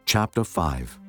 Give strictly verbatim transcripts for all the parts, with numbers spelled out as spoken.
Chapter five.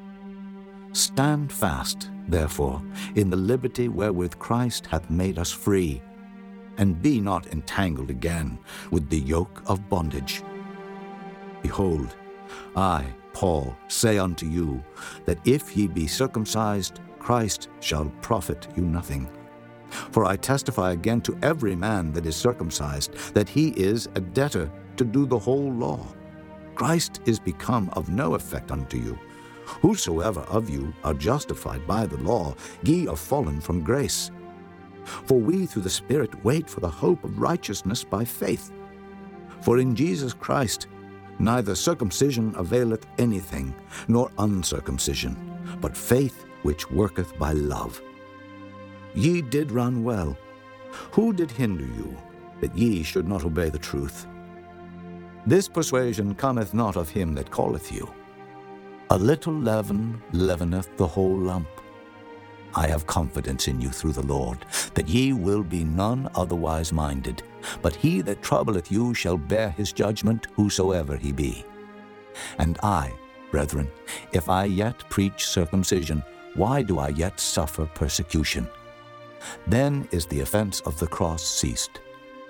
Stand fast, therefore, in the liberty wherewith Christ hath made us free, and be not entangled again with the yoke of bondage. Behold, I, Paul, say unto you, that if ye be circumcised, Christ shall profit you nothing. For I testify again to every man that is circumcised, that he is a debtor to do the whole law. Christ is become of no effect unto you. Whosoever of you are justified by the law, ye are fallen from grace. For we through the Spirit wait for the hope of righteousness by faith. For in Jesus Christ neither circumcision availeth anything, nor uncircumcision, but faith which worketh by love. Ye did run well. Who did hinder you, that ye should not obey the truth? This persuasion cometh not of him that calleth you. A little leaven leaveneth the whole lump. I have confidence in you through the Lord, that ye will be none otherwise minded. But he that troubleth you shall bear his judgment, whosoever he be. And I, brethren, if I yet preach circumcision, why do I yet suffer persecution? Then is the offense of the cross ceased.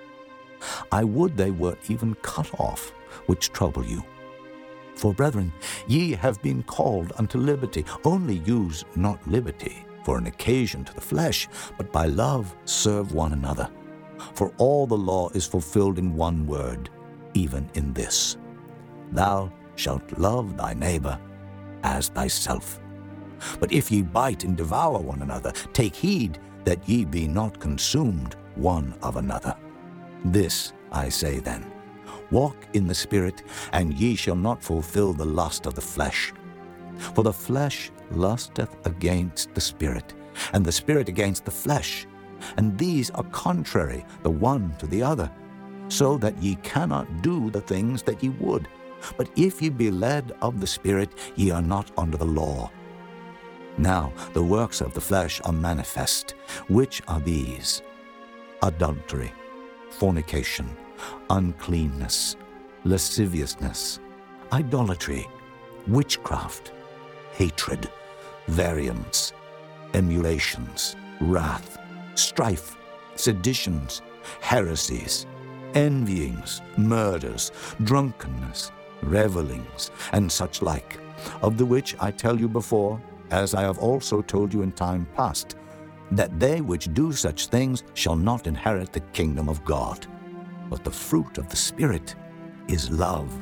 I would they were even cut off, which trouble you. For, brethren, ye have been called unto liberty. Only use not liberty for an occasion to the flesh, but by love serve one another. For all the law is fulfilled in one word, even in this: Thou shalt love thy neighbor as thyself. But if ye bite and devour one another, take heed that ye be not consumed one of another. This I say then, walk in the Spirit, and ye shall not fulfill the lust of the flesh. For the flesh lusteth against the Spirit, and the Spirit against the flesh. And these are contrary the one to the other, so that ye cannot do the things that ye would. But if ye be led of the Spirit, ye are not under the law. Now the works of the flesh are manifest, which are these: adultery, fornication, uncleanness, lasciviousness, idolatry, witchcraft, hatred, variance, emulations, wrath, strife, seditions, heresies, envyings, murders, drunkenness, revellings, and such like, of the which I tell you before, as I have also told you in time past, that they which do such things shall not inherit the kingdom of God. But the fruit of the Spirit is love,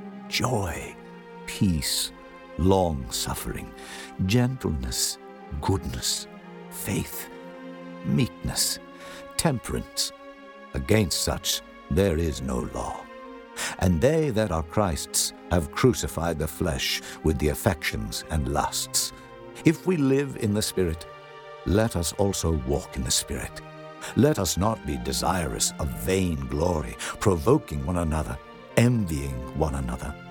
joy, peace, long-suffering, gentleness, goodness, faith, meekness, temperance. Against such there is no law. And they that are Christ's have crucified the flesh with the affections and lusts. If we live in the Spirit, let us also walk in the Spirit. Let us not be desirous of vain glory, provoking one another, envying one another.